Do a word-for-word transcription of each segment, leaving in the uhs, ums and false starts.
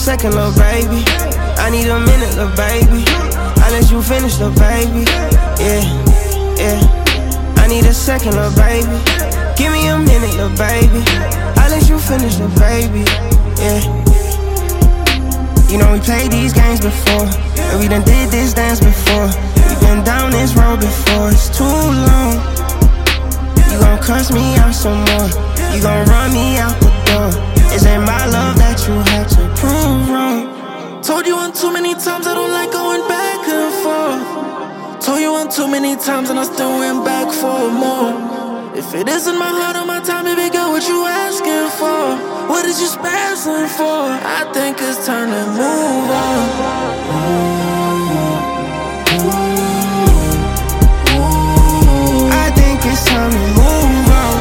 second, little baby. I need a minute, little baby. I let you finish, little baby. Yeah, yeah. I need a second, little baby. Give me a minute, little baby. I let you finish, little baby. Yeah. You know we played these games before, and we done did this dance before. We been down this road before, it's too long. You gon' cuss me out some more, you gon' run me out the door. Is it my love that you had to prove wrong? Told you one too many times I don't like going back and forth. Told you one too many times and I still went back for more. If it isn't my heart or my time, baby girl, what you asking for? What is you spazzing for? I think it's time to move on. I think it's time to move on.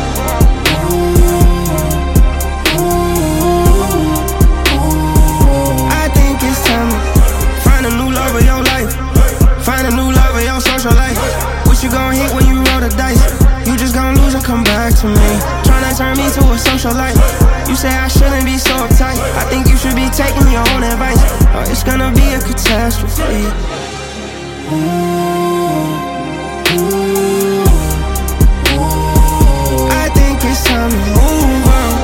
I think it's time to find a new love of your life. Find a new love of your social life. What you gon' hit when you roll the dice? You just gon' lose and come back to me. Tryna turn me to a socialite. You say I shouldn't be so uptight. I think you should be taking your own advice, or it's gonna be a catastrophe. I think it's time to move on.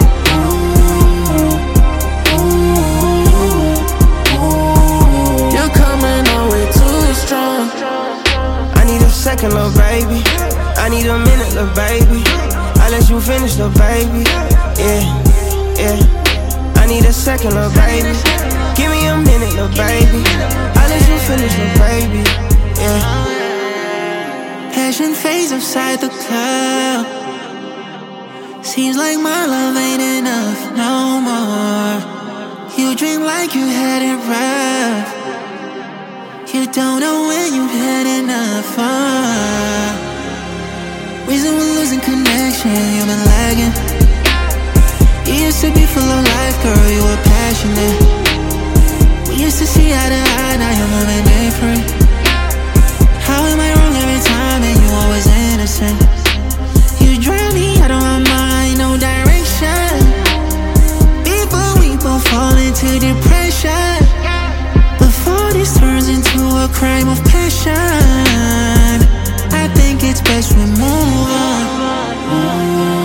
You're coming on way too strong. I need a second, little baby. I need a minute, little baby. I let you finish, little baby. Yeah, yeah. I need a second, little baby. Give me a minute, little baby. I let you finish, little baby. Yeah. Passion fades outside the club. Seems like my love ain't enough no more. You dream like you had it rough. You don't know when you've had enough fun. Reason we're losing connection, you've been lagging. You used to be full of life, girl, you were passionate. We used to see eye to eye, now you're moving different. How am I wrong every time and you always innocent? You drive me out of my mind, no direction. Before we both fall into depression, before this turns into a crime of passion, I think it's best we move on.